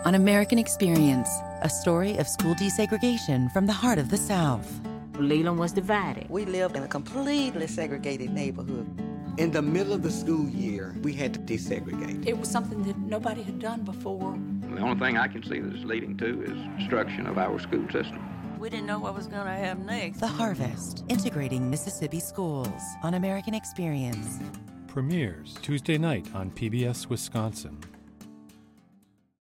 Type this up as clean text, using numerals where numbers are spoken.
on American Experience, a story of school desegregation from the heart of the South. Leland was divided. We lived in a completely segregated neighborhood. In the middle of the school year, we had to desegregate. It was something that nobody had done before. The only thing I can see that it's leading to is destruction of our school system. We didn't know what was going to happen next. The Harvest, integrating Mississippi schools on American Experience. Premieres Tuesday night on PBS Wisconsin.